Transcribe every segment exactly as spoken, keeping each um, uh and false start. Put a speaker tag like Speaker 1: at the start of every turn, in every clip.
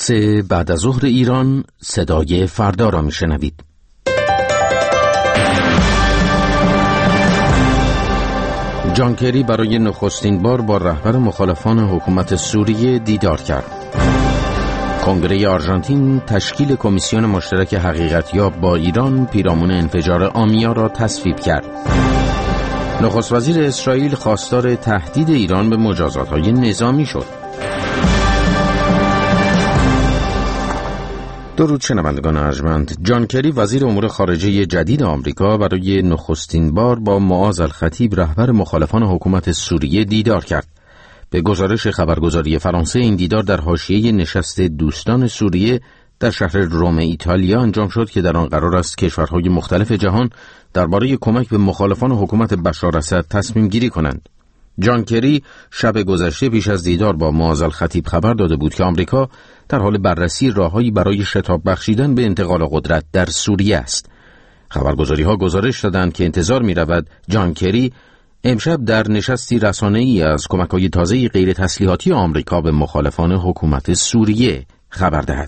Speaker 1: سه بعد از ظهر ایران، صدای فردا را میشنوید. جان کری برای نخستین بار با رهبر مخالفان حکومت سوریه دیدار کرد. کنگره آرژانتین تشکیل کمیسیون مشترک حقیقتیاب با ایران پیرامون انفجار آمیا را تصویب کرد. نخست وزیر اسرائیل خواستار تهدید ایران به مجازات‌های نظامی شد. درود شنوندگان ارجمند. جان کری وزیر امور خارجه جدید آمریکا برای نخستین بار با معاذ الخطیب رهبر مخالفان حکومت سوریه دیدار کرد. به گزارش خبرگزاری فرانسه این دیدار در حاشیه نشست دوستان سوریه در شهر روم ایتالیا انجام شد که در آن قرار است کشورهای مختلف جهان درباره کمک به مخالفان حکومت بشار اسد تصمیم گیری کنند. جان کری شب گذشته پیش از دیدار با معاذ الخطیب خبر داده بود که آمریکا در حال بررسی راههایی برای شتاب بخشیدن به انتقال قدرت در سوریه است. خبرگزاری‌ها گزارش دادند که انتظار می‌رود جان کری امشب در نشستی رسانه‌ای از کمک‌های تازه غیر تسلیحاتی آمریکا به مخالفان حکومت سوریه خبر دهد.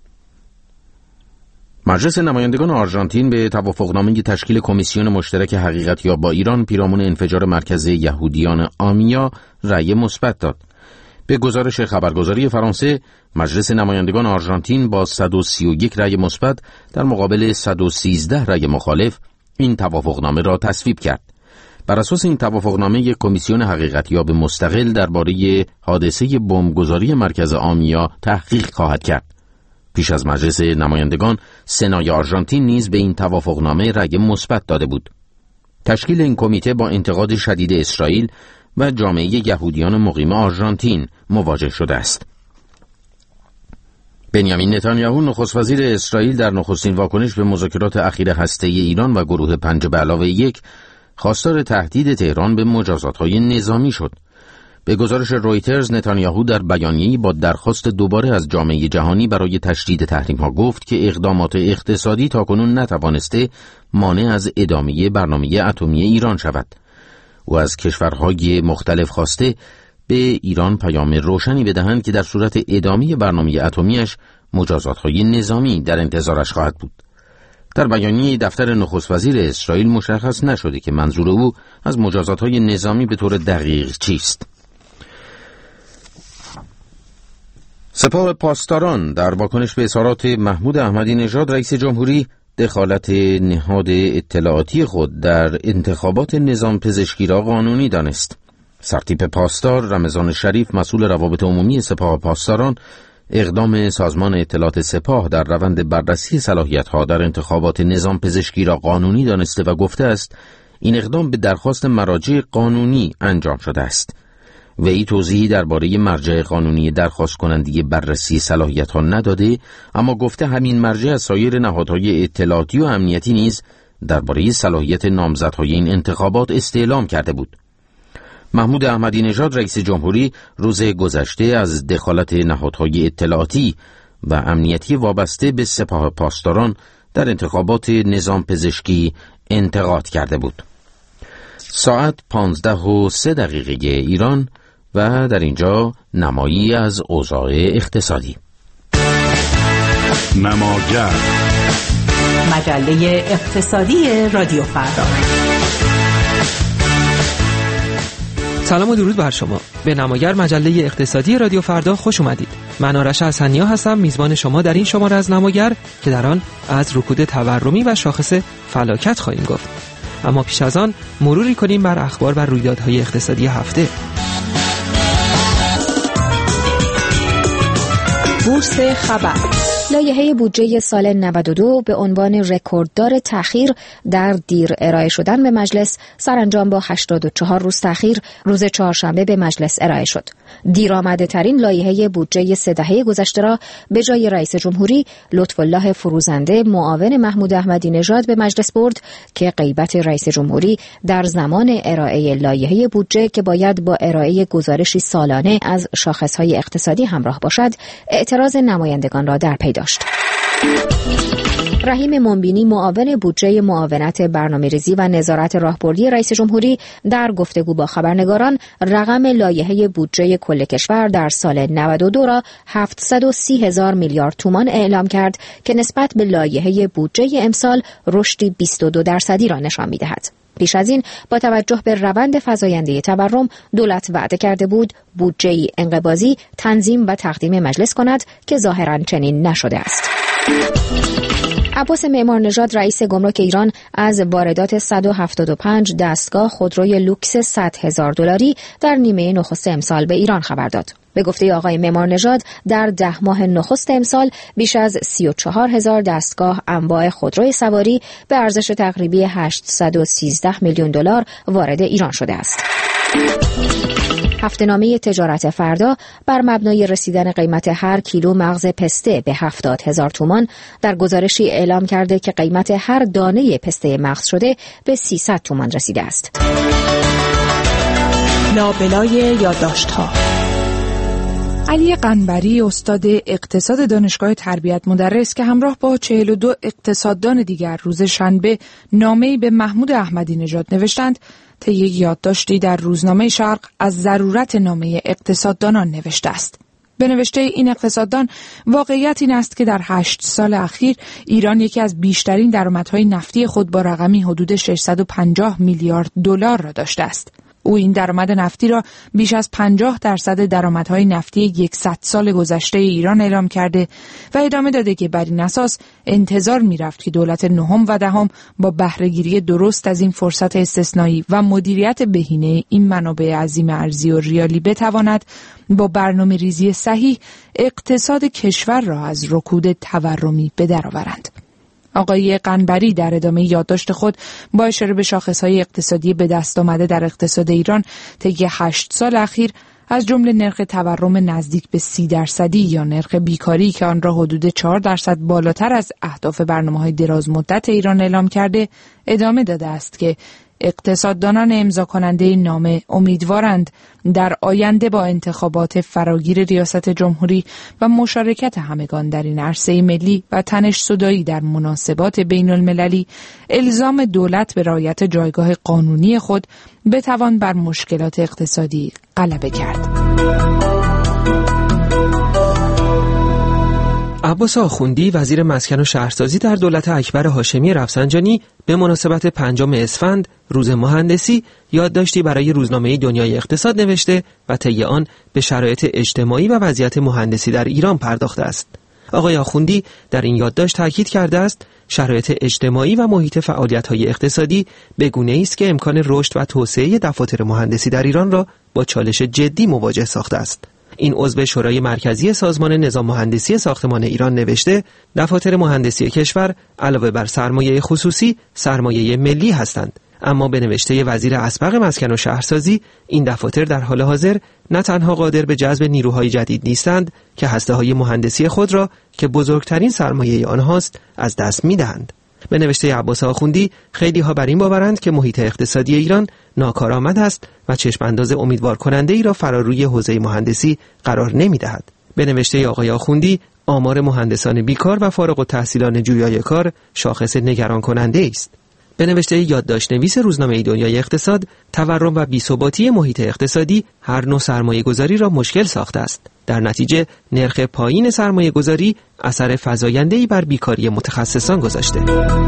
Speaker 1: مجلس نمایندگان آرژانتین به توافقنامه تشکیل کمیسیون مشترک حقیقتیاب با ایران پیرامون انفجار مرکز یهودیان آمیا رأی مثبت داد. به گزارش خبرگزاری فرانسه، مجلس نمایندگان آرژانتین با صد و سی و یک رأی مثبت در مقابل صد و سیزده رأی مخالف این توافقنامه را تصویب کرد. بر اساس این توافقنامه کمیسیون حقیقتیاب مستقل درباره حادثه بمبگذاری مرکز آمیا تحقیق خواهد کرد. پیش از مجلس نمایندگان، سنای آرژانتین نیز به این توافقنامه رأی مثبت داده بود. تشکیل این کمیته با انتقاد شدید اسرائیل و جامعه یهودیان مقیم آرژانتین مواجه شده است. بنیامین نتانیاهو نخست وزیر اسرائیل در نخستین واکنش به مذاکرات اخیر هسته‌ای ایران و گروه پنج به علاوه یک خواستار تهدید تهران به مجازات‌های نظامی شد. به گزارش رویترز، نتانیاهو در بیانیه‌ای با درخواست دوباره از جامعه جهانی برای تشدید تحریم‌ها گفت که اقدامات اقتصادی تاکنون نتوانسته مانع از ادامه برنامه اتمی ایران شود. او از کشورهای مختلف خواسته به ایران پیام روشنی بدهند که در صورت ادامه برنامه اتمیش مجازات‌های نظامی در انتظارش خواهد بود. در بیانیه دفتر نخست وزیر اسرائیل مشخص نشده که منظور او از مجازات‌های نظامی به طور دقیق چیست. سپاه پاسداران در واکنش به اظهارات محمود احمدی نژاد رئیس جمهوری دخالت نهاد اطلاعاتی خود در انتخابات نظام پزشکی را قانونی دانست. سرتیپ پاسدار رمضان شریف مسئول روابط عمومی سپاه پاسداران اقدام سازمان اطلاعات سپاه در روند بررسی صلاحیت‌ها در انتخابات نظام پزشکی را قانونی دانسته و گفته است این اقدام به درخواست مراجع قانونی انجام شده است. وی توضیحی درباره مرجع قانونی درخواست کننده بررسی صلاحیت‌ها نداده، اما گفته همین مرجع از سایر نهادهای اطلاعاتی و امنیتی نیز درباره صلاحیت نامزدهای این انتخابات استعلام کرده بود. محمود احمدی نژاد رئیس جمهوری روز گذشته از دخالت نهادهای اطلاعاتی و امنیتی وابسته به سپاه پاسداران در انتخابات نظام پزشکی انتقاد کرده بود. ساعت پانزده و سه دقیقه ایران و در اینجا نمایی از اوضاع اقتصادی.
Speaker 2: نماگر،
Speaker 3: مجله اقتصادی رادیو فردا.
Speaker 4: سلام و درود بر شما. به نماگر مجله اقتصادی رادیو فردا خوش اومدید. من آرش حسنیا هستم، میزبان شما در این شماره از نماگر که در آن از رکود تورمی و شاخص فلاکت خواهیم گفت. اما پیش از آن مروری کنیم بر اخبار و رویدادهای اقتصادی هفته.
Speaker 5: بورس خبر. لایحه بودجه سال نود و دو به عنوان رکورددار تأخیر در دیر ارائه شدن به مجلس سرانجام با هشتاد و چهار روز تأخیر روز چهارشنبه به مجلس ارائه شد. دیرآمده ترین لایحه بودجه سه دهه گذشته را به جای رئیس جمهوری لطف‌الله فروزنده معاون محمود احمدی نژاد به مجلس برد که غیبت رئیس جمهوری در زمان ارائه لایحه بودجه که باید با ارائه گزارشی سالانه از شاخص‌های اقتصادی همراه باشد، اعتراض نمایندگان را در پی داشت. رحیم منبینی معاون بودجه معاونت برنامه‌ریزی و نظارت راهبردی رئیس جمهوری در گفتگو با خبرنگاران رقم لایحه بودجه کل کشور در سال نود و دو را هفتصد و سی هزار میلیارد تومان اعلام کرد که نسبت به لایحه بودجه امسال رشدی بیست و دو درصدی را نشان می‌دهد. پیش از این با توجه به روند فزاینده تورم دولت وعده کرده بود بودجه‌ای انقباضی تنظیم و تقدیم مجلس کند که ظاهراً چنین نشده است. عباس معمارنژاد رئیس گمرک ایران از واردات صد و هفتاد و پنج دستگاه خودروی لوکس صد هزار دلاری در نیمه نخست امسال به ایران خبر داد. به گفته آقای معمارنژاد در ده ماه نخست امسال بیش از سی و چهار هزار دستگاه انواع خودروی سواری به ارزش تقریبی هشتصد و سیزده میلیون دلار وارد ایران شده است. هفته‌نامه تجارت فردا بر مبنای رسیدن قیمت هر کیلو مغز پسته به هفتاد هزار تومان در گزارشی اعلام کرده که قیمت هر دانه پسته مغز شده به سیصد تومان رسیده است.
Speaker 3: لابلای یادداشت‌ها.
Speaker 2: علی قنبری استاد اقتصاد دانشگاه تربیت مدرس که همراه با چهل و دو اقتصاددان دیگر روز شنبه نامه‌ای به محمود احمدی نژاد نوشتند، طی یک یادداشتی در روزنامه شرق از ضرورت نامه اقتصاددانان نوشته است. به نوشته این اقتصاددان واقعیت این است که در هشت سال اخیر ایران یکی از بیشترین درآمدهای نفتی خود با رقمی حدود ششصد و پنجاه میلیارد دلار را داشته است. او این درآمد نفتی را بیش از پنجاه درصد درآمدهای نفتی صد سال گذشته ایران اعلام کرده و ادامه داده که بر این اساس انتظار می‌رفت که دولت نهم و دهم با بهره‌گیری درست از این فرصت استثنایی و مدیریت بهینه این منابع عظیم ارزی و ریالی بتواند با برنامه‌ریزی صحیح اقتصاد کشور را از رکود تورمی به درآورند. آقای قنبری در ادامه یادداشت خود با اشاره به شاخص‌های اقتصادی به دست آمده در اقتصاد ایران طی هشت سال اخیر از جمله نرخ تورم نزدیک به سی درصدی یا نرخ بیکاری که آن را حدود چهار درصد بالاتر از اهداف برنامه‌های دراز مدت ایران اعلام کرده، ادامه داده است که اقتصاددانان امضا کننده نامه امیدوارند در آینده با انتخابات فراگیر ریاست جمهوری و مشارکت همگان در این عرصه ملی و تنش صدایی در مناسبات بین المللی الزام دولت به رعایت جایگاه قانونی خود بتوان بر مشکلات اقتصادی غلبه کرد.
Speaker 4: عباس آخوندی وزیر مسکن و شهرسازی در دولت اکبر هاشمی رفسنجانی به مناسبت پنجم اسفند روز مهندسی یادداشتی برای روزنامه دنیای اقتصاد نوشته و طی آن به شرایط اجتماعی و وضعیت مهندسی در ایران پرداخته است. آقای آخوندی در این یادداشت تاکید کرده است شرایط اجتماعی و محیط فعالیت‌های اقتصادی به گونه‌ای است که امکان رشد و توسعه دفاتر مهندسی در ایران را با چالش جدی مواجه ساخته است. این عضو شورای مرکزی سازمان نظام مهندسی ساختمان ایران نوشته دفاتر مهندسی کشور علاوه بر سرمایه خصوصی سرمایه ملی هستند، اما به نوشته وزیر اسبق مسکن و شهرسازی این دفاتر در حال حاضر نه تنها قادر به جذب نیروهای جدید نیستند که هسته‌های مهندسی خود را که بزرگترین سرمایه آنهاست از دست می‌دهند. به نوشته عباس آخوندی خیلی ها بر این باورند که محیط اقتصادی ایران ناکارآمد است و چشم انداز امیدوار کننده ای را فراروی حوزه مهندسی قرار نمی دهد. به نوشته آقای آخوندی آمار مهندسان بیکار و فارغ التحصیلان جویای کار شاخص نگران کننده است. به نوشته یادداشت نویس روزنامه دنیای اقتصاد تورم و بی‌ثباتی محیط اقتصادی هر نوع سرمایه گذاری را مشکل ساخته است. در نتیجه نرخ پایین سرمایه گذاری اثر فزاینده‌ای بر بیکاری متخصصان گذاشته.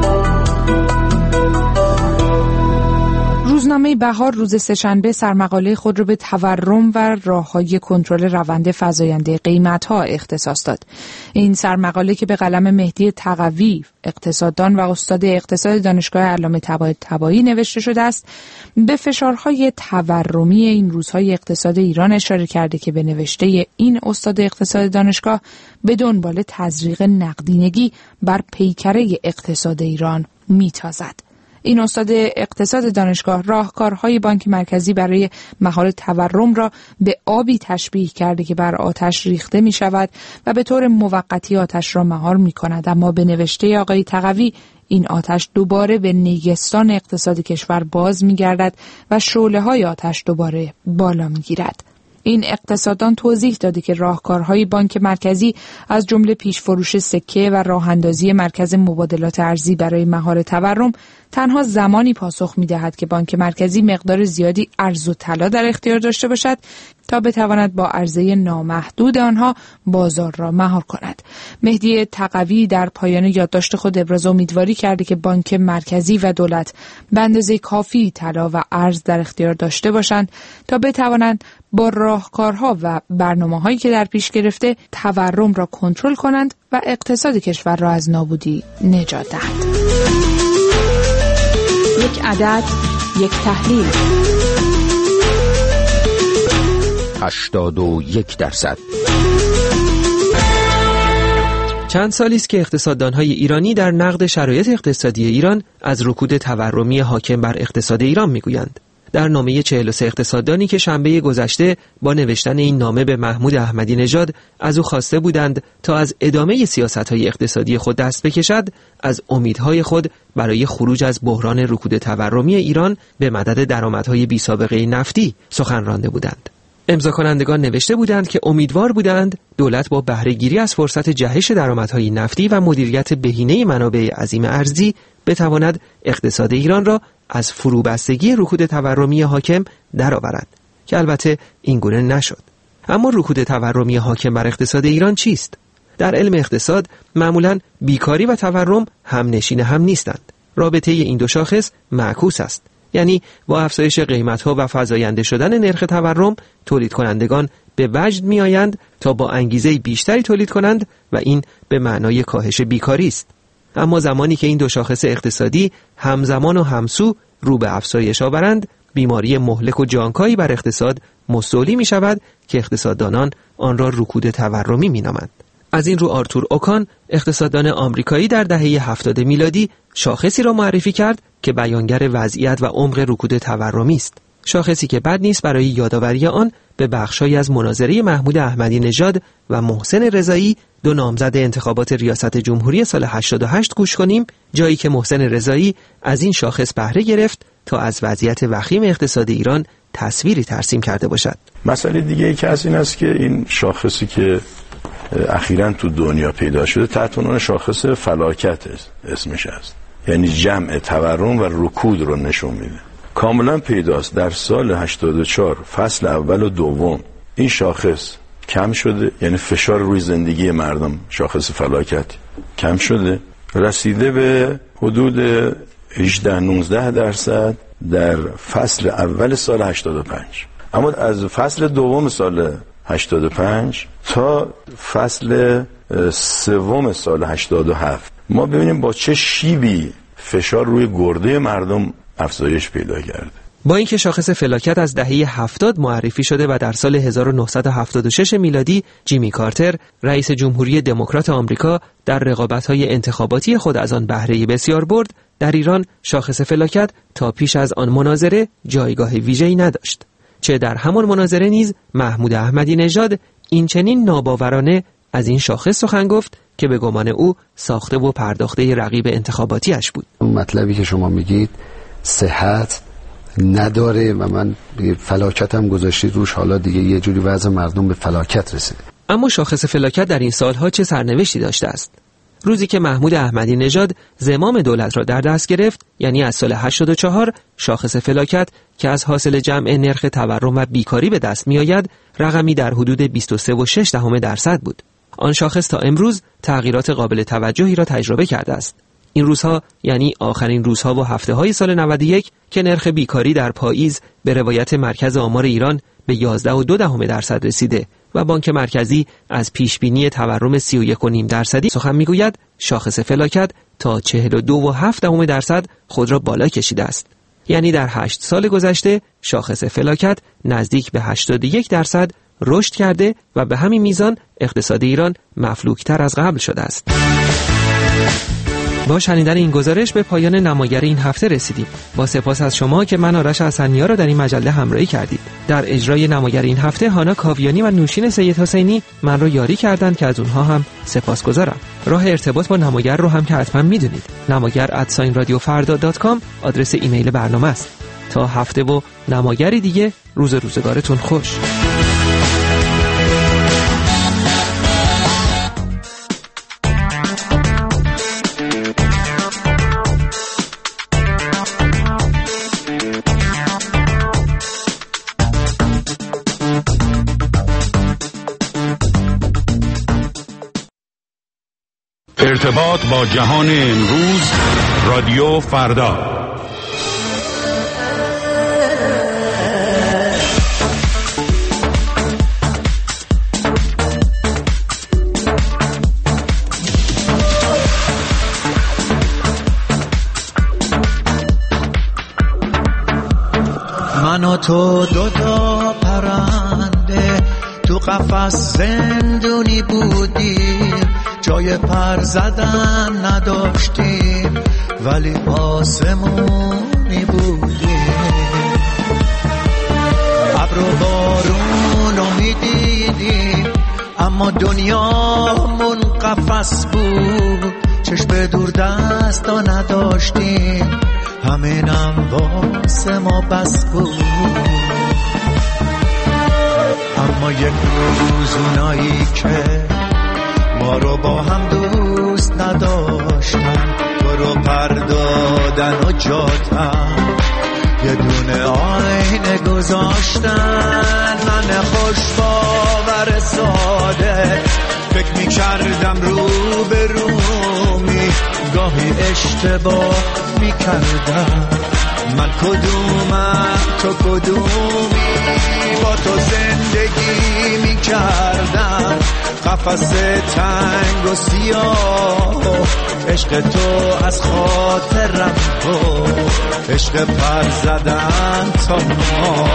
Speaker 2: روزنامه بهار روز سه‌شنبه سرمقاله خود را به تورم و راه‌های کنترل روند فزاینده قیمت‌ها اختصاص داد. این سرمقاله که به قلم مهدی تقوی اقتصاددان و استاد اقتصاد دانشگاه علامه طباطبایی نوشته شده است، به فشارهای تورمی این روزهای اقتصاد ایران اشاره کرده که به نوشته این استاد اقتصاد دانشگاه به دنبال تزریق نقدینگی بر پیکره اقتصاد ایران می‌تازد. این استاد اقتصاد دانشگاه راهکارهای بانک مرکزی برای مهار تورم را به آبی تشبیه کرده که بر آتش ریخته می شود و به طور موقتی آتش را مهار می کند، اما به نوشته آقای تقوی این آتش دوباره به نیستان اقتصاد کشور باز می گردد و شعله های آتش دوباره بالا می گیرد. این اقتصاددان توضیح داده که راهکارهای بانک مرکزی از جمله پیش‌فروش سکه و راه‌اندازی مرکز مبادلات ارزی برای مهار تورم تنها زمانی پاسخ می‌دهد که بانک مرکزی مقدار زیادی ارز و طلا در اختیار داشته باشد تا بتواند با عرضه نامحدود آنها بازار را مهار کند. مهدی تقوی در پایان یادداشت خود ابراز امیدواری کرده که بانک مرکزی و دولت به اندازه کافی طلا و ارز در اختیار داشته باشند تا بتوانند با راهکارها و برنامه‌هایی که در پیش گرفته تورم را کنترل کنند و اقتصاد کشور را از نابودی نجات دهند.
Speaker 3: یک عدد، یک تحلیل.
Speaker 1: هشتاد و یک درصد.
Speaker 4: چند سالی است که اقتصاددان‌های ایرانی در نقد شرایط اقتصادی ایران از رکود تورمی حاکم بر اقتصاد ایران میگویند. در نامه چهل و سه اقتصاددانی که شنبه گذشته با نوشتن این نامه به محمود احمدی نژاد از او خواسته بودند تا از ادامه سیاست‌های اقتصادی خود دست بکشد، از امیدهای خود برای خروج از بحران رکود تورمی ایران به مدد درآمدهای بی‌سابقه نفتی سخن رانده بودند. امضا کنندگان نوشته بودند که امیدوار بودند دولت با بهره گیری از فرصت جهش درآمدهای نفتی و مدیریت بهینه منابع عظیم ارزی بتواند اقتصاد ایران را از فروبستگی رکود تورمی حاکم درآورد، که البته این گونه نشد. اما رکود تورمی حاکم بر اقتصاد ایران چیست؟ در علم اقتصاد معمولاً بیکاری و تورم هم نشین هم نیستند. رابطه این دو شاخص معکوس است. یعنی با افزایش قیمت‌ها و فزاینده شدن نرخ تورم، تولید کنندگان به وجد می‌آیند تا با انگیزه بیشتری تولید کنند و این به معنای کاهش بیکاری است. اما زمانی که این دو شاخص اقتصادی همزمان و همسو رو به افزایش آورند، بیماری مهلک و جانکایی بر اقتصاد مستولی می شود که اقتصاددانان آن را رکود تورمی می نامند. از این رو آرتور اوکان، اقتصاددان آمریکایی، در دهه هفتاد میلادی شاخصی را معرفی کرد که بیانگر وضعیت و عمق رکود تورمی است. شاخصی که بد نیست برای یادآوری آن به بخشی از مناظره محمود احمدی نژاد و محسن رضایی، دو نامزد انتخابات ریاست جمهوری سال هشتاد و هشت گوش کنیم، جایی که محسن رضایی از این شاخص بهره گرفت تا از وضعیت وخیم اقتصاد ایران تصویری ترسیم کرده باشد.
Speaker 6: مسئله دیگه ای که از این است که این شاخصی که اخیراً تو دنیا پیدا شده تحت عنوان شاخص فلاکت اسمش است، یعنی جمع تورم و رکود رو نشون میده. کاملا پیداست در سال هشتاد و چهار فصل اول و دوم این شاخص کم شده، یعنی فشار روی زندگی مردم، شاخص فلاکت کم شده، رسیده به حدود هجده نوزده درصد در فصل اول سال هشتاد و پنج. اما از فصل دوم سال هشتاد و پنج تا فصل سوم سال هشتاد و هفت ما ببینیم با چه شیبی فشار روی گرده مردم افزایش پیدا کرده.
Speaker 4: با اینکه شاخص فلاکت از دهه هفتاد معرفی شده و در سال هزار و نهصد و هفتاد و شش میلادی جیمی کارتر، رئیس جمهوری دموکرات آمریکا، در رقابت‌های انتخاباتی خود از آن بهره بسیار برد، در ایران شاخص فلاکت تا پیش از آن مناظره جایگاه ویژه‌ای نداشت. چه در همان مناظره نیز محمود احمدی نژاد این چنین ناباورانه از این شاخص سخن گفت که به گمان او ساخته و پرداخته رقیب انتخاباتیش بود.
Speaker 7: اون مطلبی که شما میگید صحت نداره و من فلاکت هم گذاشتید روش، حالا دیگه یه جوری وضع مردم به فلاکت رسیده.
Speaker 4: اما شاخص فلاکت در این سالها چه سرنوشتی داشته است؟ روزی که محمود احمدی نژاد زمام دولت را در دست گرفت، یعنی از سال هشتاد و چهار، شاخص فلاکت که از حاصل جمع نرخ تورم و بیکاری به دست می آید رقمی در حدود بیست و سه و شش دهم درصد بود. آن شاخص تا امروز تغییرات قابل توجهی را تجربه کرده است. این روزها یعنی آخرین روزها و هفته های سال نود و یک که نرخ بیکاری در پاییز به روایت مرکز آمار ایران به یازده و دو دهم درصد رسیده و بانک مرکزی از پیشبینی تورم سی و یک و نیم درصدی سخن میگوید، شاخص فلاکت تا چهل و دو و هفت دهم درصد خود را بالا کشیده است. یعنی در هشت سال گذشته شاخص فلاکت نزدیک به هشتاد و یک درصد رشد کرده و به همین میزان اقتصاد ایران مفلوکتر از قبل شده است. با شنیدن این گزارش به پایان نماگر این هفته رسیدیم. با سپاس از شما که من آرش حسنی‌ها را در این مجله همراهی کردید. در اجرای نماگر این هفته هانا کاویانی و نوشین سید حسینی من را یاری کردند که از اونها هم سپاسگزارم. راه ارتباط با نماگر رو هم که حتما میدونید. نماگر ات رادیو فردا دات کام آدرس ایمیل برنامه است. تا هفته و نماگری دیگه، روز روزگارتون خوش.
Speaker 8: ارتباط با جهان امروز، رادیو فردا.
Speaker 9: من و تو دو تا پرنده تو قفس زندونی بودیم، جای پر زدن نداشتیم ولی آسمونی بودیم. ابر و بارون رو میدیدیم اما دنیامون قفس بود، چشم دور دستا نداشتیم همینم واسه ما بس بود. اما یک روز اونایی که ما رو با هم دوست نداشتن، تو رو پردادن و جاتن یه دونه آینه گذاشتن. من خوش باور ساده فکر می کردم رو به رومی، گاهی اشتباه می کردم. من کدومم تو کدومی، با تو زندگی می کردم قفس تنگ و سیاه. عشق تو از خاطرم بود، عشق پر زدن تا ما.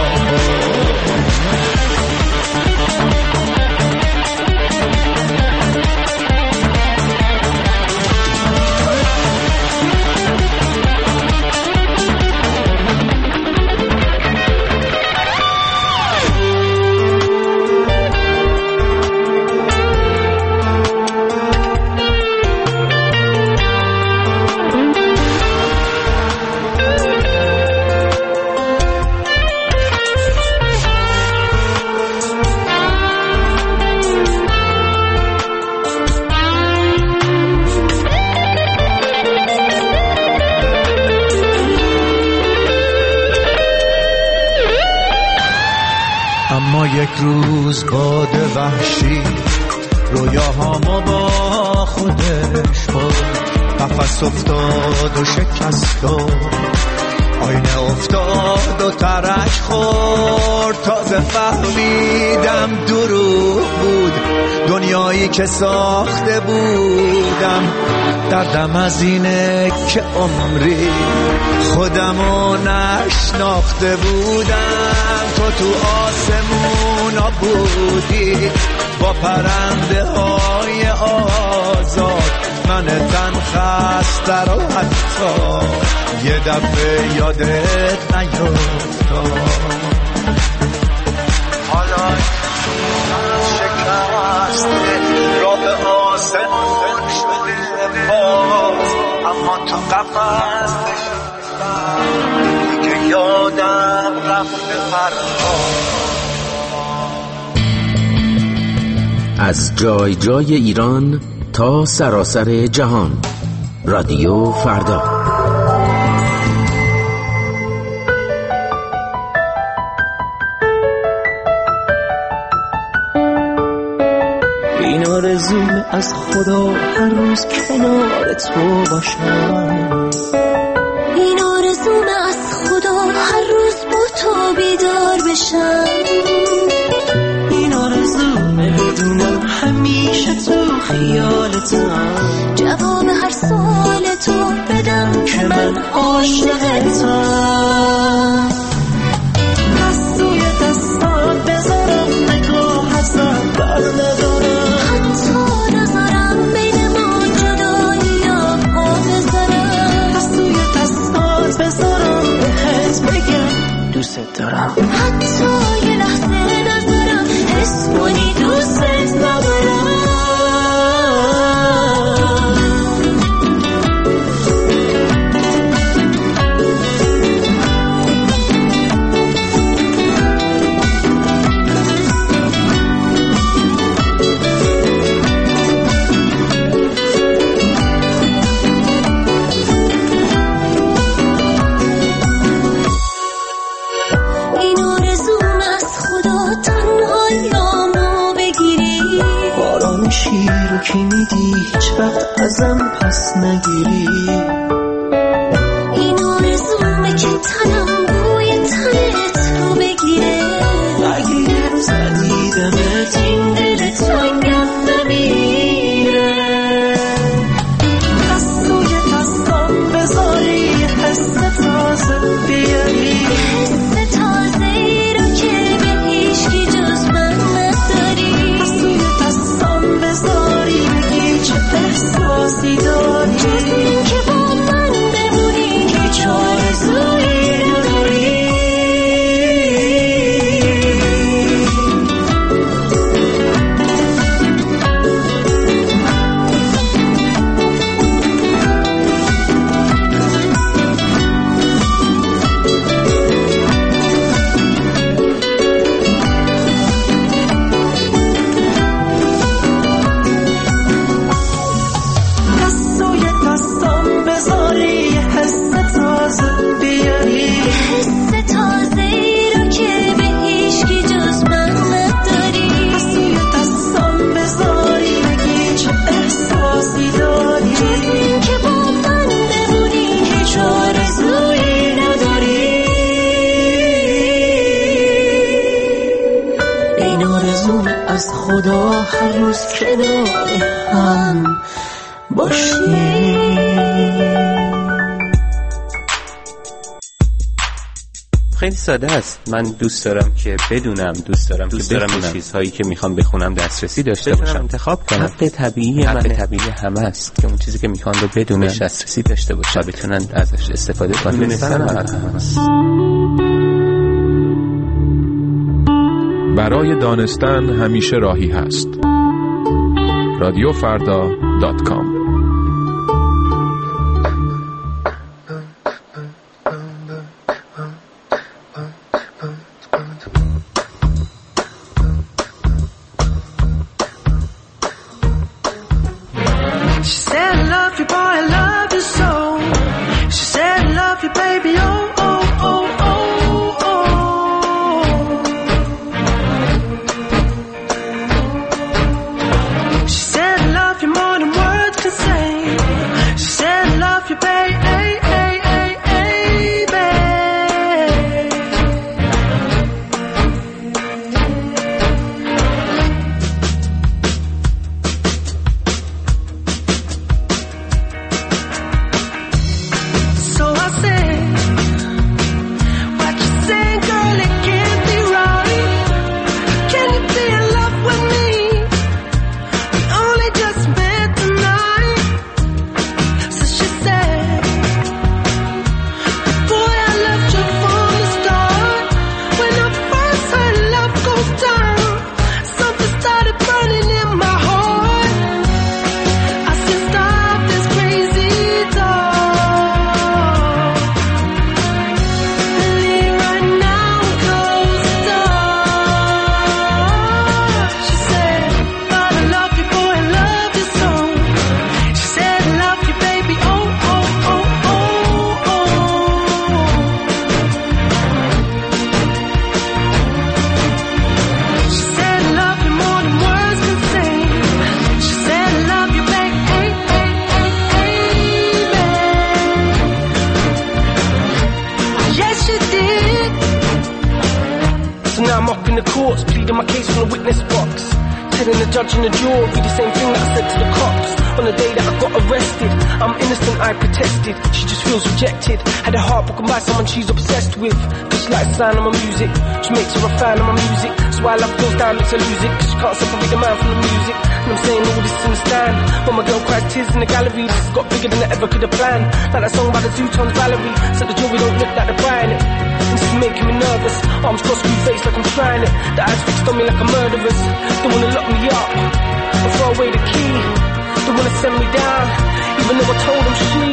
Speaker 9: اما یک روز باد وحشی رویاهامو با خودش برد، قفس افتاد و شکست و آینه افتاد و ترک خورد. تازه فهمیدم دروغ بود دنیایی که ساخته بودم. دردم از اینه که عمری خودمو نشناخته بودم. تو تو آسمونا بودی با پرنده های آزاد، من تن خسته رو حتی یه دفعه یادت نیفتاد. حالا شکسته را به آسمون شده باز، اما تو قفس که یادم رفته پرواز.
Speaker 1: از جای جای ایران تا سراسر جهان، رادیو فردا.
Speaker 10: این آرزوم از خدا هر روز کنار تو باشم،
Speaker 11: این آرزوم از خدا هر روز با تو بیدار بشم،
Speaker 10: این آرزوم بدونم همیشه تو خیالتم،
Speaker 11: جواب هر سوال تو بدم
Speaker 10: که من عاشقتم. دست توی دستات بذارم نگاه ازم در ندارم،
Speaker 11: حتی نظرم بین ما جدایی یا پا بذارم.
Speaker 10: دست توی دستات بذارم بهت بگم دوست دارم،
Speaker 11: حتی یه لحظه نظرم حس کنی دوست ندارم.
Speaker 10: عشقی رو که میدی هیچ وقت ازم پس نگیری.
Speaker 11: این آرزومه که تنم بوی تنت رو بگیره.
Speaker 10: اگه یه روز ندیدمت این دل تو انگم نمیره. دست روی دستم بذاری حس تازه بیاری.
Speaker 11: حس تازه ای رو که به هیچکی جز من نداری.
Speaker 10: دست روی دستم بذاری بگی چه احساسی داری.
Speaker 11: جز این که با من بمونی هیچ آرزویی نداری.
Speaker 10: از خدا هر روز کنار هم باشی.
Speaker 12: خیلی ساده است. من دوست دارم که بدونم، دوست دارم دوست که دارم چیزهایی که میخوام بخونم دسترسی داشته باشم، انتخاب کنم. حق طبیعی من طبیعی همه است که اون چیزی که میخوان رو بدونن دسترسی داشته باشن و بتونن ازش استفاده کنن. دونستن
Speaker 13: برای دانستن همیشه راهی هست. رادیو فردا دات کام.
Speaker 10: Judge in the jury, the same thing that I said to the cops on the day that I got arrested. I'm innocent, I protested. She just feels rejected. Had her heart broken by someone she's obsessed with. Cause she likes the sound of my music. She makes her a fan of my music. That's why love goes down, makes her lose it. Cause she can't separate the man from the music. And I'm saying all this in the stand. When my girl cries tears in the gallery, this has got bigger than I ever could have planned. Like that song by the Zootons Valerie. Said the jury don't look like they're buying it. And this is making me nervous. Arms crossed, screw face like I'm trying it. The eyes fixed on me like a murderer's. They wanna lock me up and throw away the key. They wanna send me down, even though I told them she.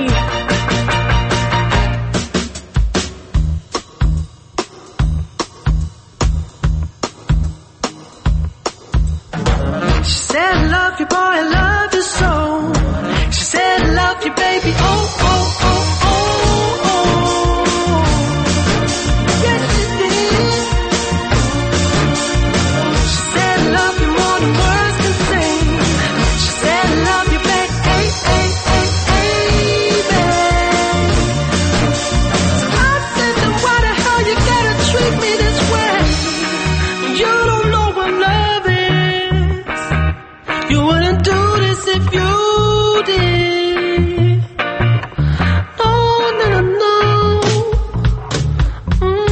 Speaker 10: She said I love you boy, I love you so. She said I love you baby, oh, oh, oh, oh, oh. Yes she did. She said I love you more than words can say.
Speaker 9: You wouldn't do this if you did. No, no, no, no. Mm.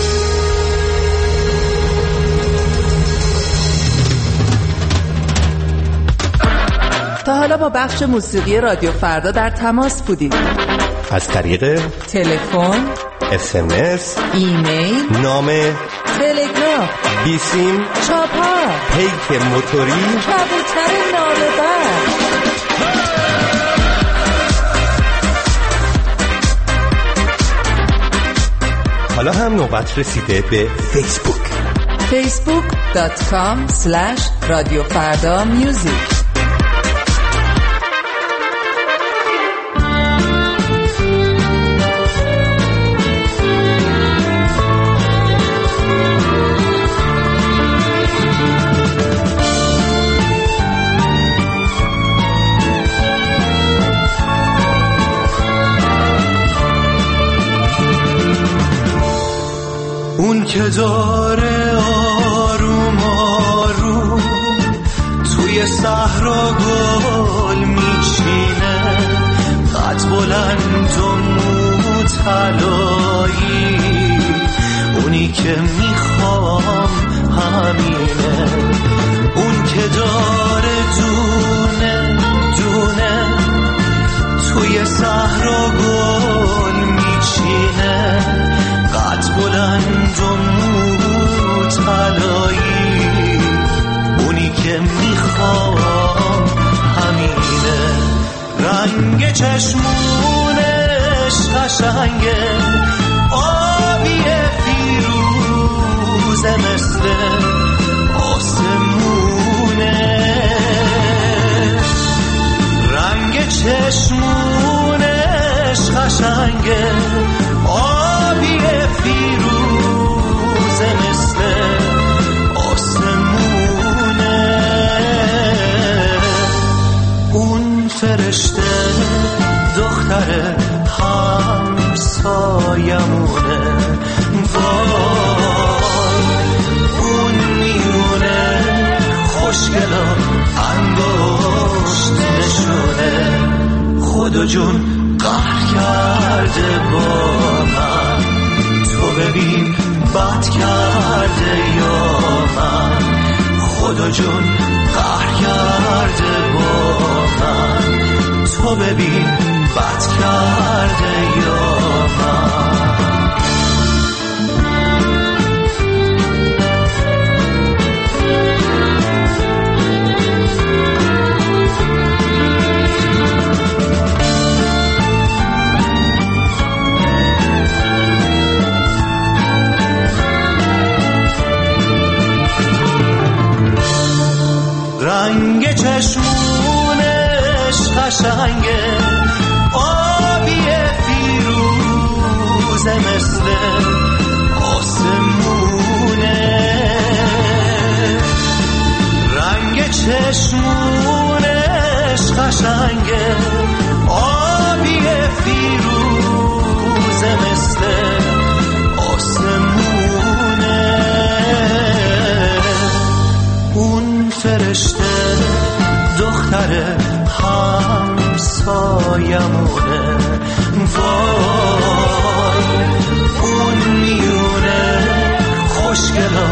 Speaker 14: تا حالا با بخش موسیقی رادیو فردا در تماس بودید؟
Speaker 15: از طریق
Speaker 14: تلفن،
Speaker 15: اس ام اس،
Speaker 14: ایمیل،
Speaker 15: نامه،
Speaker 14: تلگراف،
Speaker 15: بیسیم،
Speaker 14: چاپار،
Speaker 15: پیک موتوری،
Speaker 14: کبوتر ناله‌بر.
Speaker 15: حالا هم نوبت رسیده به فیسبوک.
Speaker 14: فیسبوک دات کام اسلش رادیو فردا میوزیک.
Speaker 9: اون که داره آروم آروم توی صحرا گل میچینه، قد بلند و مو طلایی، اونی که میخوام همینه. اون که داره دونه دونه توی صحرا گل میچینه، قد بلند و مو طلایی، اونی که میخوام همینه. رنگ چشمونش قشنگه، آبی فیروزه مثل آسمونه. رنگ چشمونش قشنگه، آبی فیروزه مثل آسمونه. اون فرشته دختر همسایمونه، وای اون میونه خوشگلا انگشت نشونه. خدا جون قهر کرده با من، تو ببین بد کرده یا من. خدا جون قهر کرده با من، تو ببین بد کرده یا من. رنگ چشمونش قشنگه، آبی فیروزه مثل آسمونه. رنگ چشمونش قشنگه، آبی فیروزه مثل آسمونه. اون فرشته دختر همسایمونه، وای اون میونه خوشگلا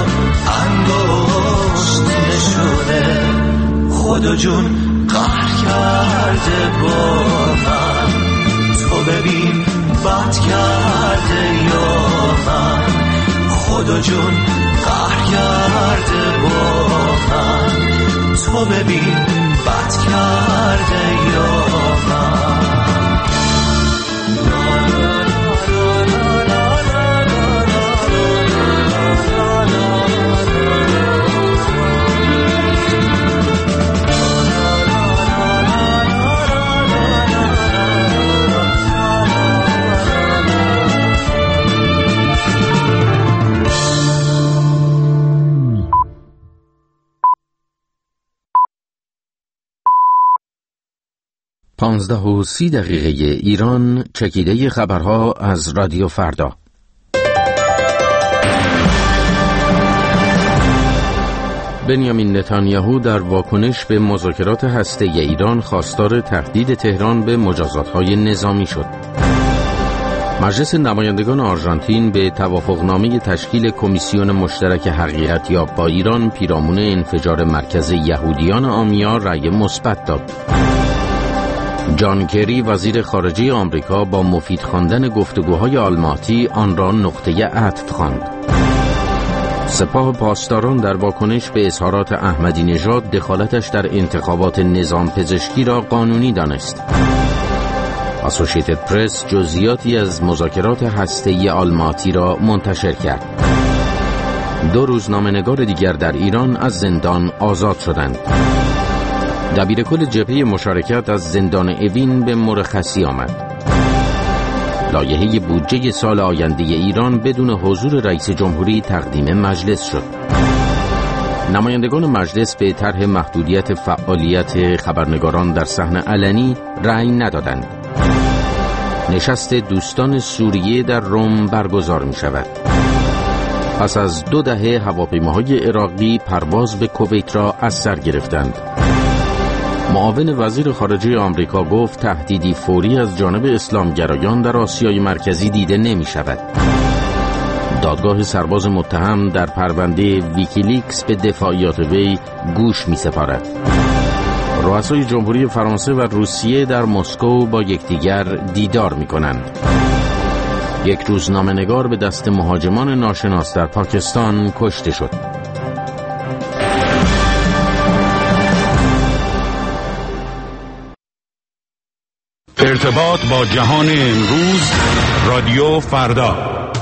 Speaker 9: انگشت نشونه. خدا جون قهر کرده با من، تو ببین بد کرده یا من. خدا جون قهر کرده با من، تو ببین بد کرده یا من.
Speaker 1: پانزده و سی دقیقه ایران، چکیده خبرها از رادیو فردا. بنیامین نتانیاهو در واکنش به مذاکرات هسته‌ای ایران خواستار تهدید تهران به مجازات‌های نظامی شد. مجلس نمایندگان آرژانتین به توافقنامه تشکیل کمیسیون مشترک حقیقتیاب با ایران پیرامون انفجار مرکز یهودیان آمیا رأی مثبت داد. جان کری وزیر خارجه آمریکا با مفید خواندن گفتگوهای آلماتی آن را نقطه عطف خواند. سپاه پاسداران در واکنش به اظهارات احمدی نژاد دخالتش در انتخابات نظام پزشکی را قانونی دانست. اسوشیتد پرس جزئیاتی از مذاکرات هسته‌ای آلماتی را منتشر کرد. دو روزنامه‌نگار دیگر در ایران از زندان آزاد شدند. دبیرکل جبهه مشارکت از زندان اوین به مرخصی آمد. لایحه بودجه سال آینده ایران بدون حضور رئیس جمهوری تقدیم مجلس شد. نمایندگان مجلس به طرح محدودیت فعالیت خبرنگاران در صحنه علنی رأی ندادند. نشست دوستان سوریه در روم برگزار می شود. پس از دو دهه هواپیماهای عراقی پرواز به کویت را از سر گرفتند. معاون وزیر خارجه آمریکا گفت تهدیدی فوری از جانب اسلامگرایان در آسیای مرکزی دیده نمی شود. دادگاه سرباز متهم در پرونده ویکیلیکس به دفاعیات وی گوش می سپارد. رؤسای جمهوری فرانسه و روسیه در مسکو با یکدیگر دیدار می کنند. یک روزنامه‌نگار به دست مهاجمان ناشناس در پاکستان کشته شد.
Speaker 8: ارتباط با جهان امروز، رادیو فردا.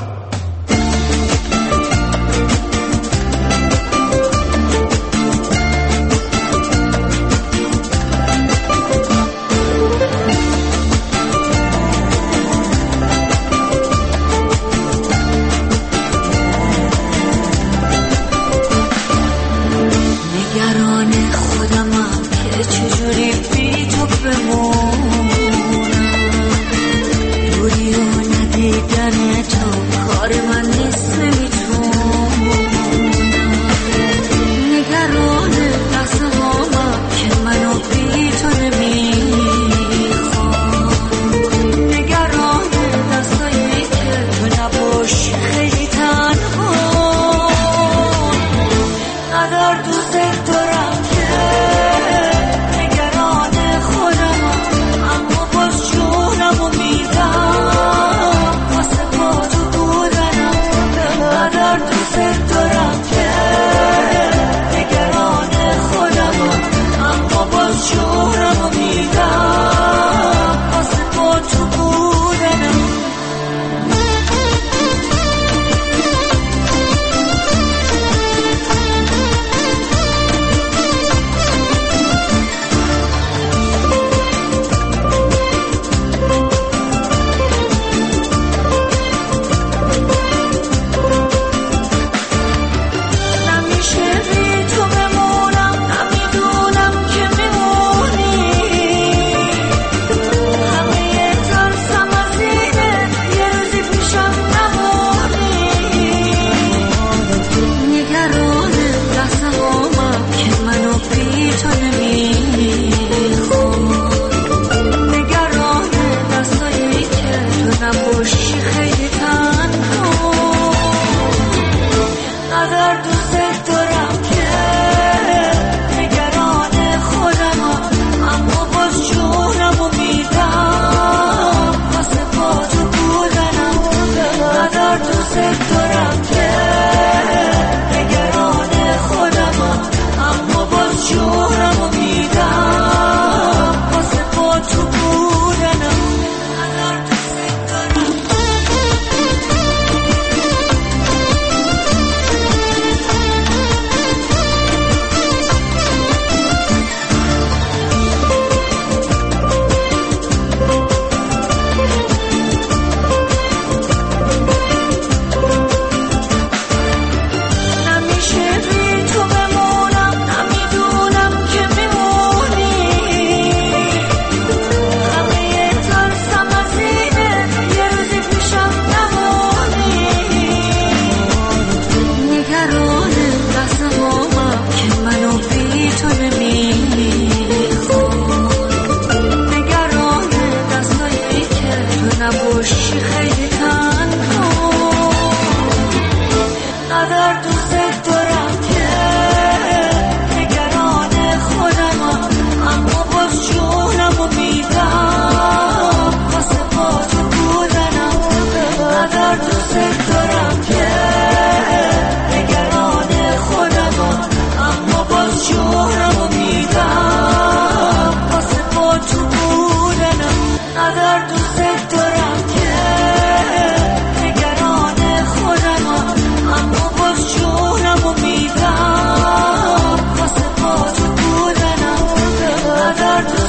Speaker 11: نگران خودمم که چجوری بی تو بمونم، دوری و ندیدن تو کار من نیست نمیتونم. نگران لحظه هامم که منو بی تو نمیخوام، نگران دستایی که تو نباشی خیلی تنها، ندار دوست دارم که نگران خودمم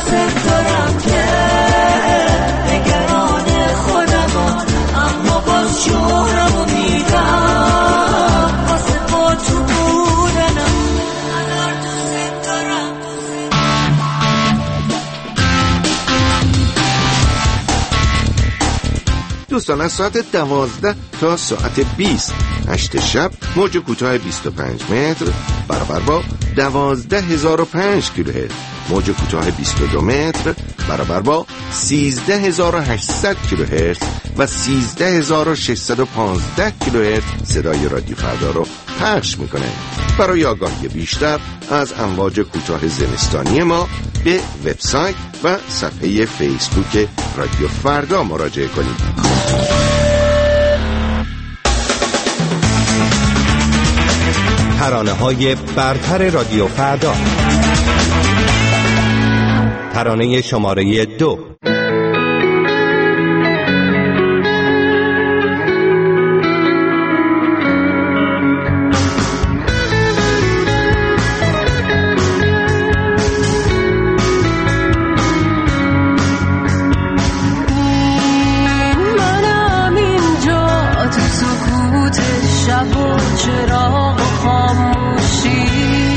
Speaker 11: دوست دارم که نگران خودم، اما باز شهرمو میدم واسه با تو بودنم. هزار دوست دارم.
Speaker 16: دوستان از ساعت دوازده تا ساعت بیست هشت شب موج کوتاه بیست و پنج متر برابر با دوازده هزار و پنج کیلوهرتز، موج کوتاه بیست و دو متر برابر با سیزده هزار و هشتصد کیلوهرتز و سیزده هزار و ششصد و پانزده کیلوهرتز صدای رادیو فردا رو پخش میکنه. برای آگاهی بیشتر از امواج کوتاه زمستانی ما به وبسایت و صفحه فیسبوک رادیو فردا مراجعه کنید.
Speaker 15: ترانه های برتر رادیو فردا، ترانه شماره دو.
Speaker 11: منم اینجا تو سکوت شب و چراغ خاموشی،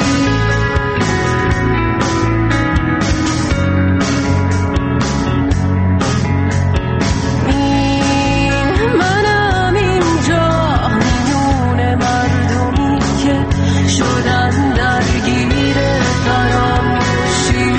Speaker 11: این منم اینجا میون مردمی که شدن درگیر فراموشی.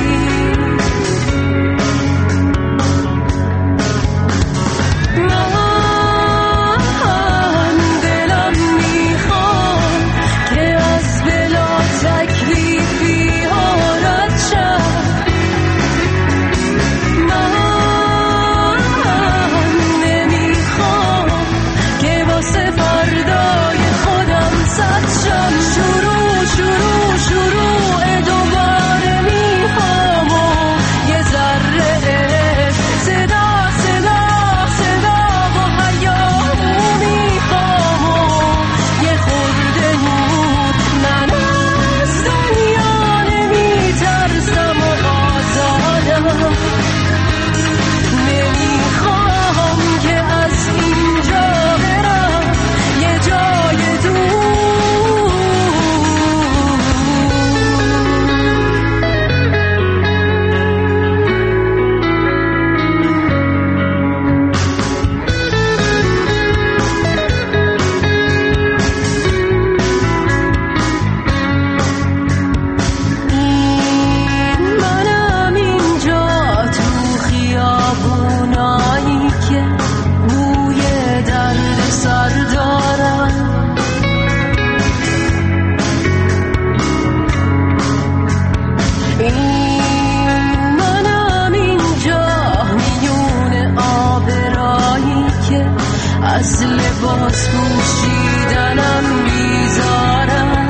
Speaker 11: من دلم میخواد که از بلا تکلیفی ها رد شد. من نمیخوام که واسه فردای خودم صد شم. شروع شروع شروع دوباره میخوام و یه ذره صدا صدا صدا با حیامو میخوام و یه خورده نور. من از دنیا نمیترسم و آزادم، نمیخوام که از اینجا برم یه جای دور. منم اینجا تو خیابونایی که بوی درد سر دارم. این منم اینجا میون آبرایی که از لباس پوشیدنم بیزارم.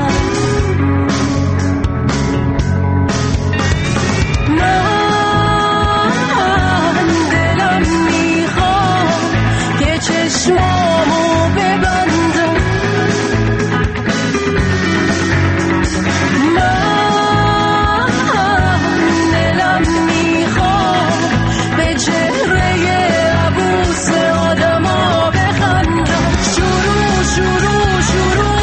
Speaker 11: من دلم میخواد که چشمامو ببندم. من دلم میخواد به چهره عبوس آدما بخندم. شروع شروع شروع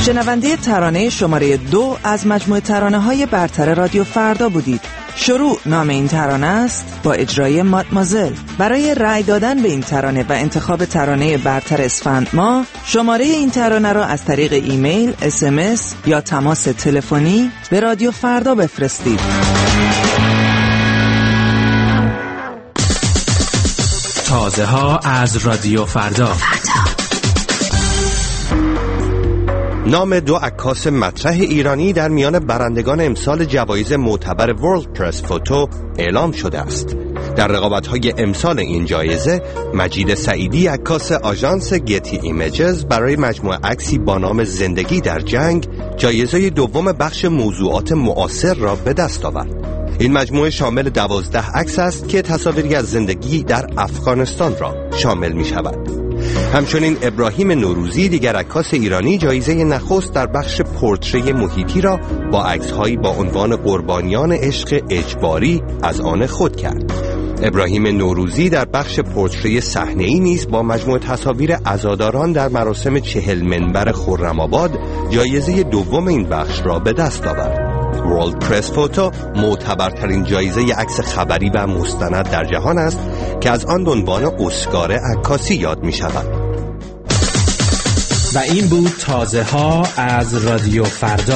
Speaker 14: شنونده ترانه شماره دو از مجموعه ترانه‌های برتر رادیو فردا بودید. شروع نام این ترانه است با اجرای مادمازل. برای رأی دادن به این ترانه و انتخاب ترانه برتر اسفند ماه، شماره این ترانه را از طریق ایمیل، اس ام اس یا تماس تلفنی به رادیو فردا بفرستید.
Speaker 17: تازه ها از رادیو فردا.
Speaker 15: نام دو عکاس مطرح ایرانی در میان برندگان امسال جوایز معتبر ورلد پرس فوتو اعلام شده است. در رقابت‌های امسال این جایزه، مجید سعیدی عکاس آژانس گتی ایمیجز برای مجموعه عکسی با نام زندگی در جنگ جایزه دوم بخش موضوعات معاصر را به دست آورد. این مجموعه شامل دوازده عکس است که تصاویری از زندگی در افغانستان را شامل می شود. همچنین ابراهیم نوروزی دیگر عکاس ایرانی جایزه نخست در بخش پورتری محیطی را با عکس‌هایی با عنوان قربانیان عشق اجباری از آن خود کرد. ابراهیم نوروزی در بخش پورتری صحنه‌ای نیز با مجموعه تصاویر عزاداران در مراسم چهل منبر خرم‌آباد جایزه دوم این بخش را به دست آورد. ورلد پرس فوتو معتبرترین جایزه عکس خبری و مستند در جهان است که از آن به عنوان اسکار عکاسی یاد می شود.
Speaker 17: و این بود تازه ها از رادیو فردا.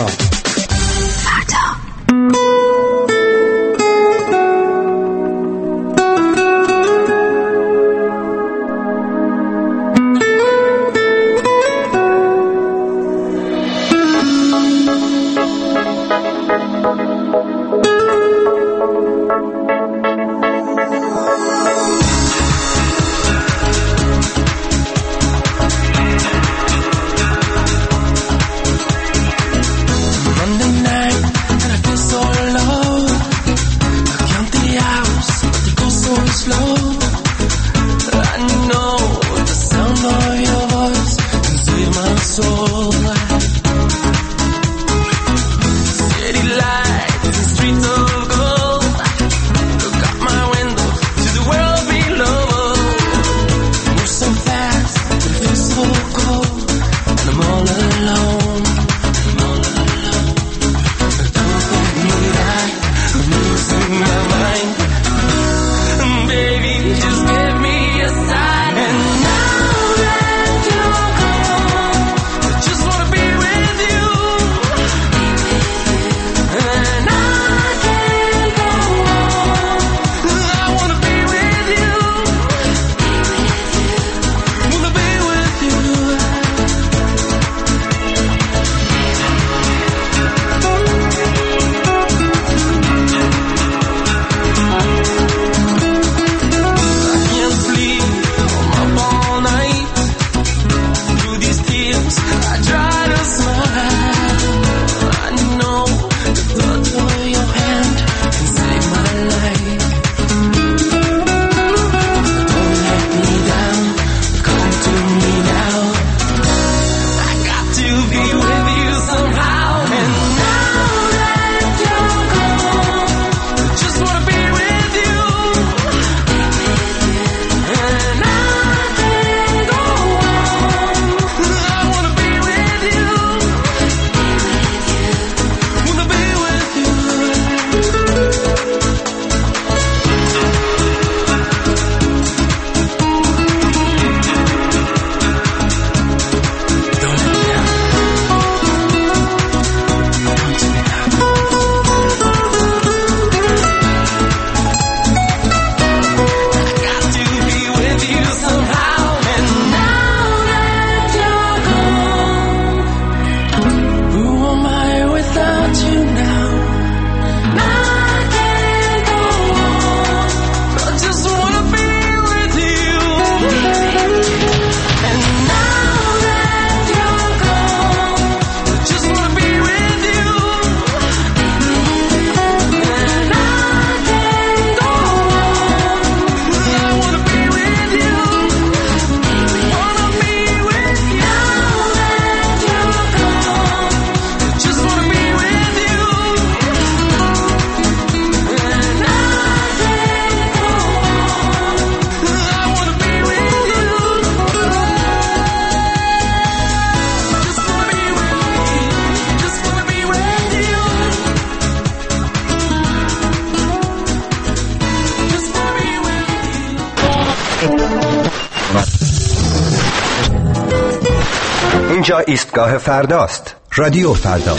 Speaker 15: اینجا ایستگاه فرداست. رادیو فردا.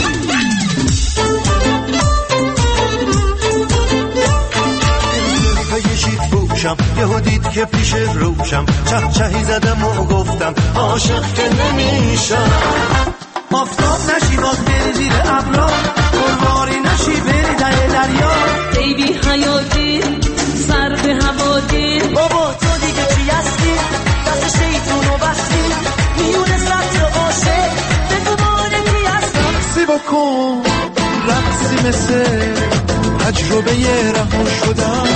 Speaker 18: یهو دید که پیش روشم چه چهی زدم و گفتم عاشق که نمیشم. آفتاب نشی باز بری زیر ابرا، قربانی نشی بری در دریا.
Speaker 9: ای بی حیاتی سر به هوادی،
Speaker 18: بابا تو دیگه چی هستی؟ دست شیطون و بستی میونه سبت و عاشق به دوباره کی هستم. رقصی بکن رقصی مثل تجربه رها شدم.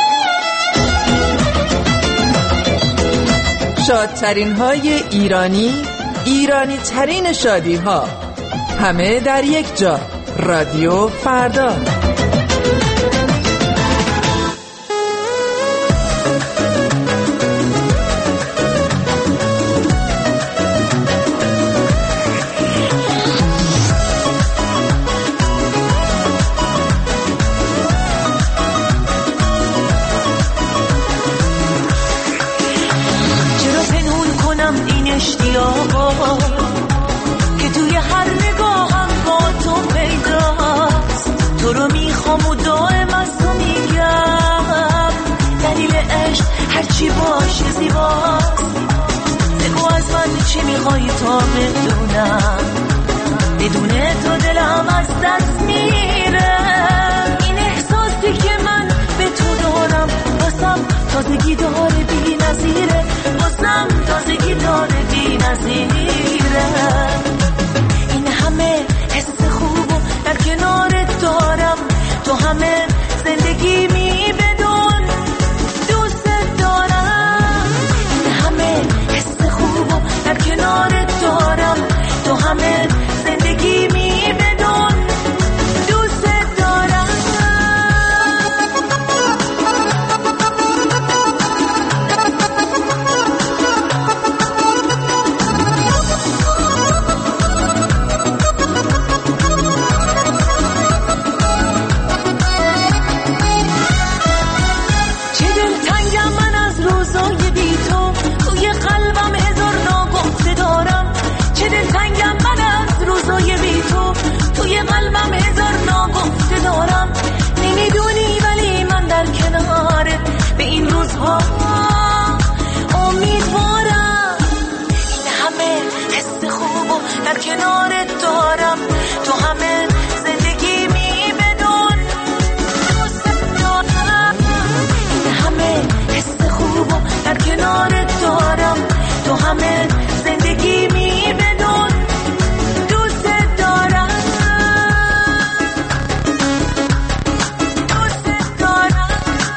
Speaker 14: شادترین های ایرانی، ایرانی ترین شادی ها، همه در یک جا. رادیو فردا.
Speaker 9: اشتیاقا که توی هر نگاهم با تو پیداست. تو رو میخوام و دائم از تو میگم، دلیل عشق هرچی باشه زیباست. بگو از من چی میخوای تا بدونم، بدون تو دلم از دست میره. این احساسی که من به تو دارم واسم تازگی داره بی نظیره، واسم تازگی داره بی نظیره. این همه حس خوبو در کنارت دارم، تو همه زندگی می بدون دوست دارم. این همه حس خوبو در کنارت دارم، تو همه زندگی می بدون دوست دارم. چه دلتنگم من از روزای بی تو، توی قلبم هزار ناگفته دارم. چه دلتنگم من از روزای بی تو، توی قلبم هزار ناگفته دارم. نمیدونی ولی من در کنارت به این روزها امیدوارم. این همه حس خوبو در کنارت دارم، تو همه زندگی می بدون دوست دارم. این همه حس خوبو در کنارت دارم، تو همه زندگی می بدون دوست دارم. دوست دارم.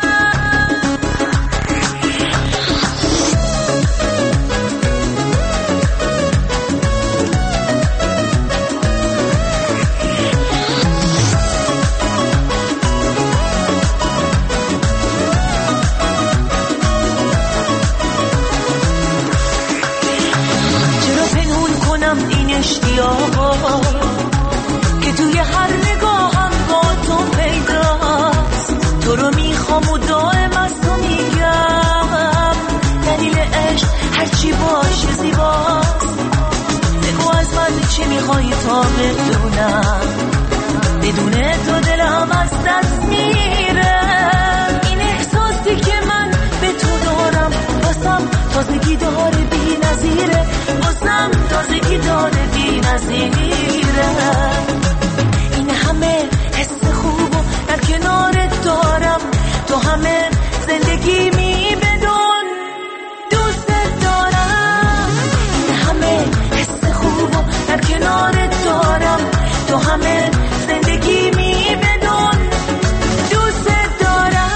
Speaker 9: چرا پنهون کنم این اشتیاقا که توی هر نگاهم با تو پیداست. تو رو میخوام و دائم از تو میگم، دلیل عشق هرچی باشه زیباست. بگو از من چی میخوای تا بدونم، بدون تو دلم از دست میره. این احساسی که من به تو دارم واسم تازگی داره بی نظیره، واسم تازگی داره بی نظیره. این همه حس خوبو در کنارت دارم، تو همه زندگی می بدون دوست دارم. این همه حس خوبو در کنارت دارم، تو همه زندگی می بدون دوست دارم.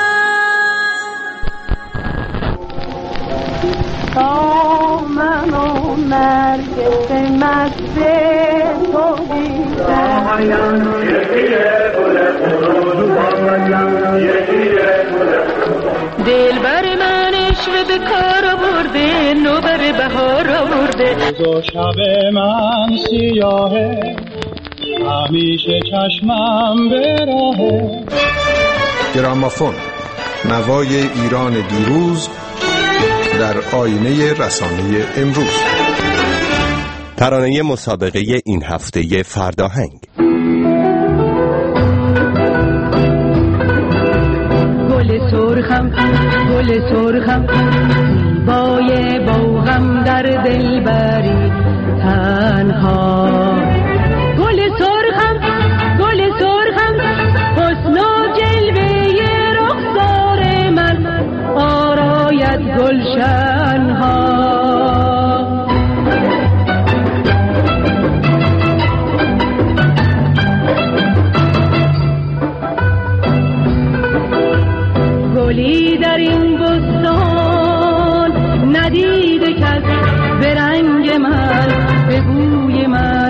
Speaker 9: تا من و نرگس مست تو دیدم، دل بر من عشق به کار آورده، نوبر بهار آورده.
Speaker 19: روز و شب من سیاهه، همیشه چشمم به راهه.
Speaker 13: گرامافون، نوای ایران دیروز در آینه رسانه امروز.
Speaker 15: ترانه مسابقه این هفته فرداهنگ.
Speaker 20: گل سرخم گل سرخم زیبای باغم در دلبری تنها، گل سرخم گل سرخم حسن و جلوه رخسار من آراید گلشنها. گلی در این بستان ندیده کس به رنگ من به بوی من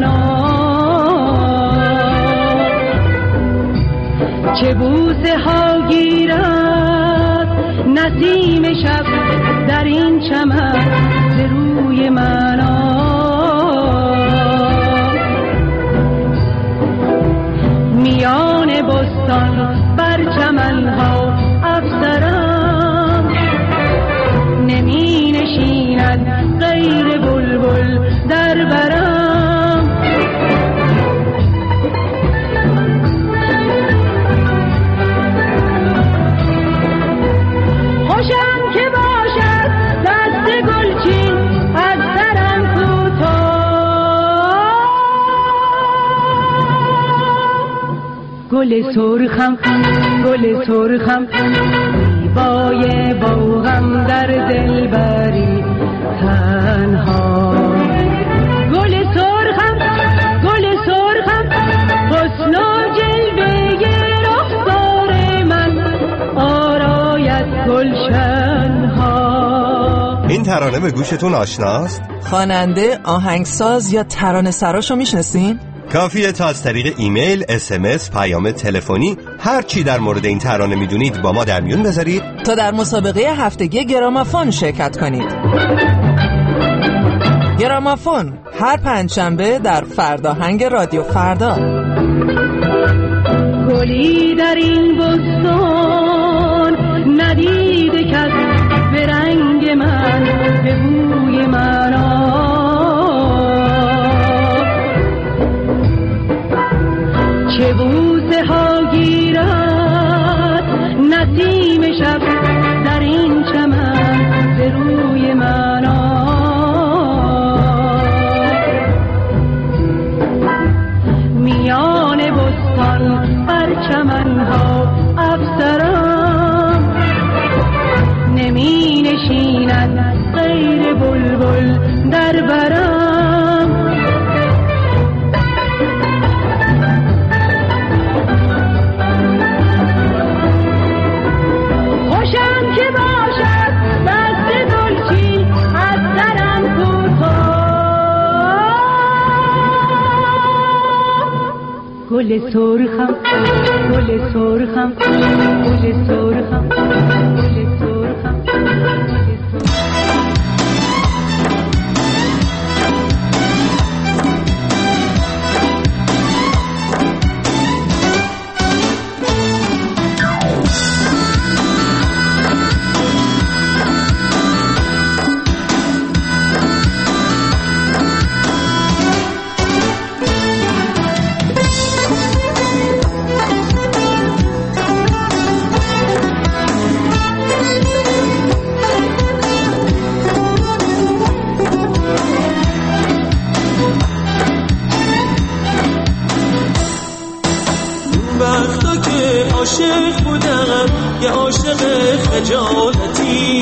Speaker 20: چه بوسه ها گیرد نسیم شب در این چمن به روی من میان بستان بر چمن ها افسرم نمی نشیند غیر بلبل در برم. خوشم که باشد دست گلچین از سرم کوتاه، گل سرخم گل سرخم زیبای باغم در دلبری تنها، گل سرخم گل سرخم حسن و جلوه رخسار من آراید گلشنها.
Speaker 15: این ترانه به گوشتون آشناست؟
Speaker 14: خواننده، آهنگساز یا ترانه سراشو میشناسین؟
Speaker 15: کافیه تا از طریق ایمیل، اس ام اس، پیام تلفنی هر چی در مورد این ترانه میدونید با ما در میون بذارید
Speaker 14: تا در مسابقه هفتگی گرامافون شرکت کنید. گرامافون هر پنجشنبه در فرداهنگ رادیو فردا.
Speaker 20: گلی در این بستان ندیده کس به رنگ من به بوی من چه بوسه ها گیرد نسیم شب در این چمن به روی من میان بستان بر چمن ها افسرم نمی نشیند غیر بلبل در برم. خوشم که باشد دست گلچین از سرم کوتاه، گل سرخم گل سرخم گل سرخم گل سرخم.
Speaker 18: عاشق بودم یه عاشق خجالتی،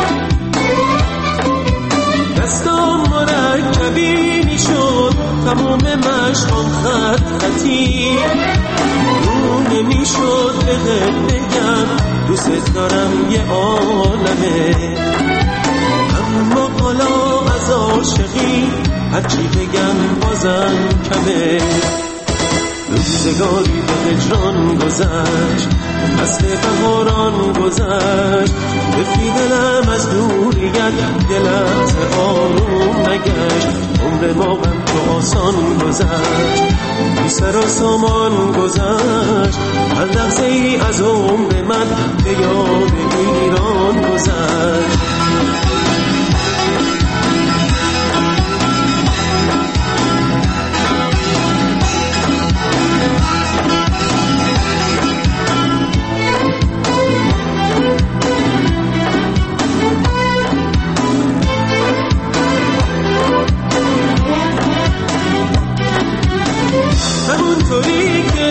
Speaker 18: دستم مرکبی میشد تموم مشقم خط خطی، رو نمیشد بهت بگم دوست دارم یه عالمه، اما حالا از عاشقی هرچی بگم بازم کمه. روزگاری به هجران گذشت، فصل بهاران گذشت، بفی دلم از دوریت دلت آروم نگشت، عمر ما هم تو آسان گذشت، بی سر و سامان گذشت، هر لحظه ای از عمر من به یاد ایران گذشت.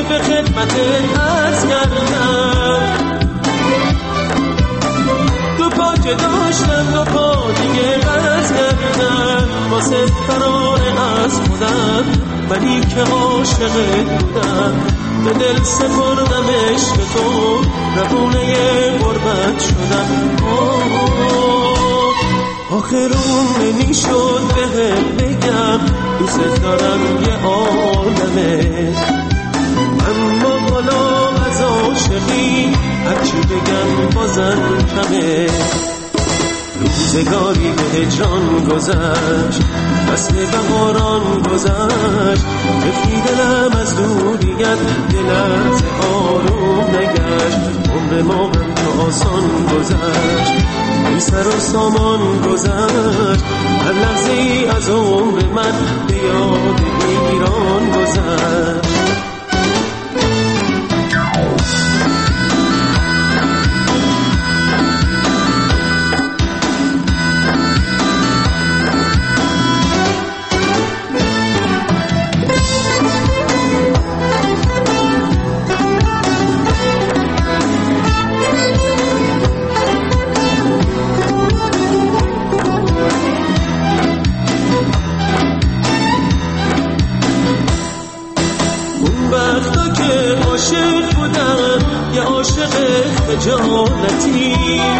Speaker 18: به خدمت عرض کردم، دو پا که داشتم دو پا دیگه عرض کردم، واسه فرار از خودم ولی که عاشقت بودم، به دل سپردم عشق تو ربونه غربت شدم. آخرون نمیشد بهت بگم دوست دارم یه عالمه، اما حالا از عاشقی هرچی بگم بازم کمه. روزگاری به هجران گذشت، فصل بهاران گذشت، بفی دلم از دوریت یه لحظه آروم نگشت. عمر ما هم تو آسان گذشت، بی سر و سامان گذشت، هر لحظه ای از عمر من به یاد ایران گذشت. عاشق بودم یه عاشق خجالتی،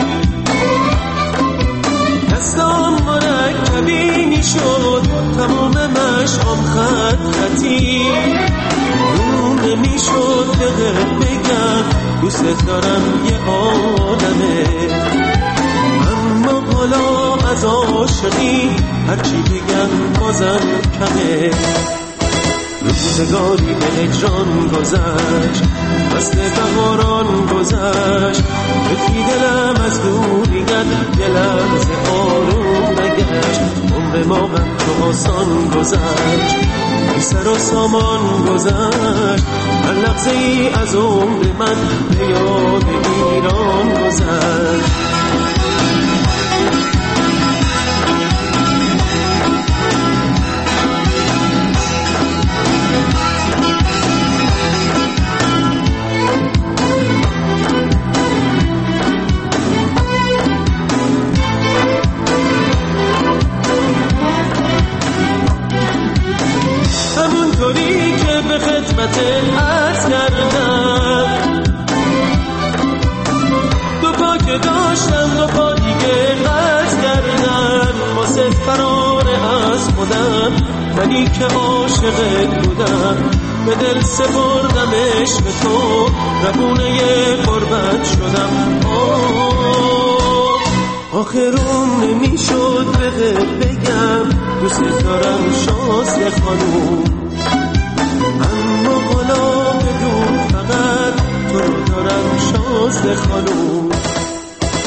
Speaker 18: دستام مرکبینی شد تمام مشقام خط خطی. اون نمیشد بهت بگم دوست دارم یه عالمه، اما حالا از عاشقی هرچی بگم بازم کمه. روزگاری به هجران گذشت، فصل بهاران گذشت، بفی دلم از دوریت یه لحظه آروم نگشت. عمر ما هم تو آسان گذشت، بی سر و سامان گذشت، هر لحظه ای از عمر من به یاد ایران گذشت. همونطوری که به خدمت عرض کردم، دو پا که داشتم دو پا دیگه عرض کردم، واسه فرار از خودم ولی که عاشقت بودم، به دل سپردم عشق تو ربونه غربت شدم. آخرون نمیشد بهت بگم دوست دارم شازده خانوم، اما حالا بدون فقط تو رو دارم شازده خانوم.